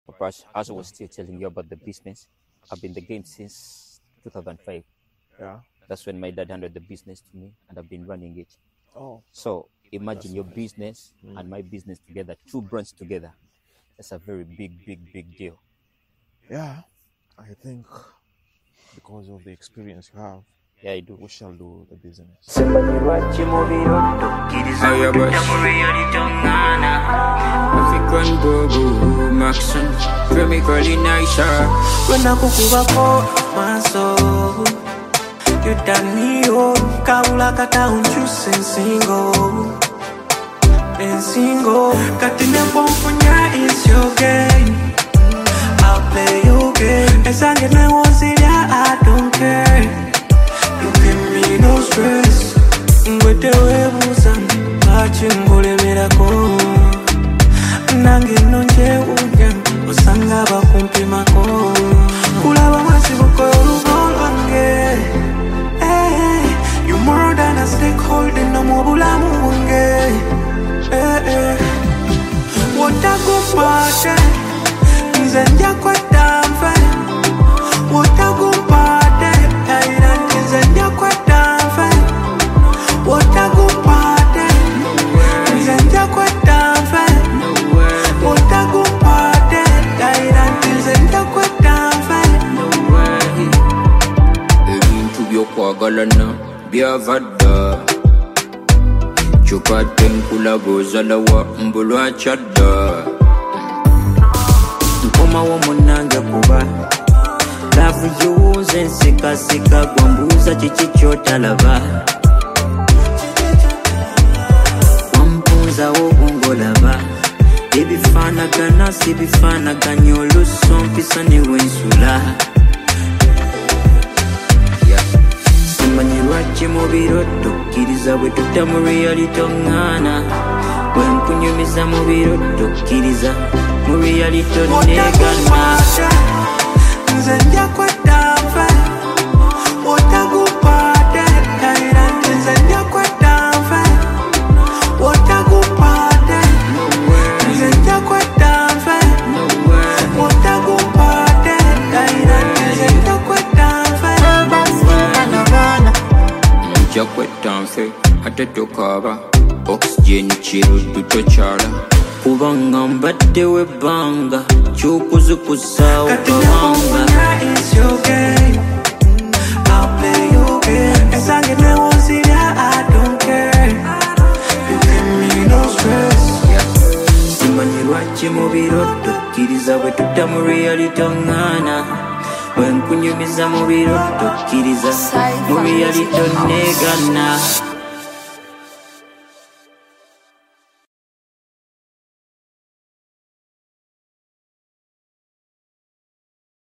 Papa, as I was still telling you about the business, I've been in the game since 2005. Yeah. That's when my dad handed the business to me, and I've been running it. Oh. So imagine That's your nice. business and my business together, two brands together. That's a very big deal. Yeah. I think because of the experience you have, Yeah, I do. we shall do the business. African Bobo, Maxon, Remy Curly Nicer. When I cook my soul, you done me oh, Kaula kata unchu single, and single. Katina pompunya is your game. I'll play your game. As I get my ones in ya, I don't care. You give me no stress. With the way busan, watching gole miracle. Nange nonje unyang, usanga bakumpi mako. Kulaba masibuko lugonge. Hey, you more than a stakeholder, no mobula munge. Hey, what a good party, nzenja kwa damfe. What a good party, nzenja kwa damfe. What a good party, nzenja kwa damfe. What a good party, nzenja kwa damfe. Ebintu byokwagalana byavadda kyokate nkulagoozala wa mbulwa kyadda Nkomawo munange kuba laavu giwunze nsikasika gwambuuza kiki kyotalaba wampunzawo bwongolaba ebifaanagana si bifaanaganya oluso mpisa ne wensula simanyi lwaki mu biro tokkiriza bwe tutta mu reality oŋŋaana bwe nkunyumiza mu biro tokkiriza mu reality onneegana nze nja kwettanfe wotagupate nze nja kwettanfe wotagupate nze nja kwettanfe wotagupate nze nja kwettanfe nja kwettanfe ate tokaaba oxygen kiruddu tokyala kubanga mbaddewo ebbanga ky'okuzikusaawo kabanga is your game. I'll play your game. As I get my ones in ya, I don't care. You give me no stress. Simanyi lwaki mu biro tokkiriza bwe tutta mu reality oŋŋaana bwe nkunyumiza mu biro tokkiriza mu reality onneegana